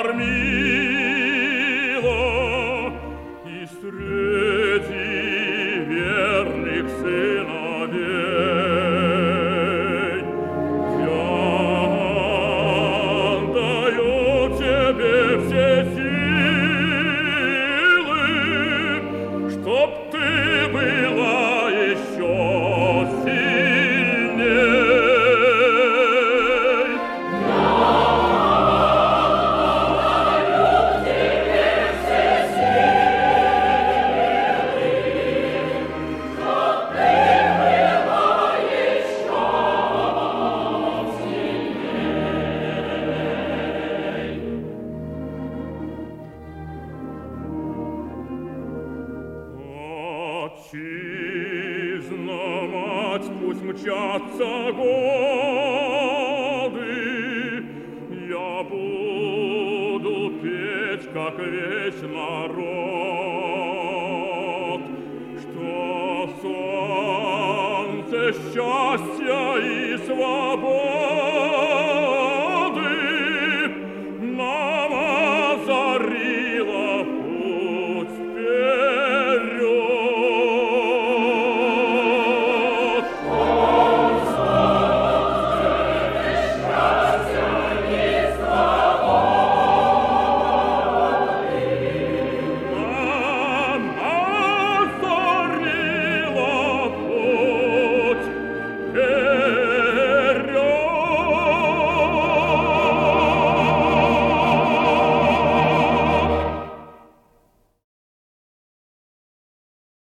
кормила, и среди верных сыновей я даю тебе все силы, чтоб ты была еще сильней. Отчизна, мать, пусть мчатся годы, я буду петь, как весь народ, что солнце счастья и свободы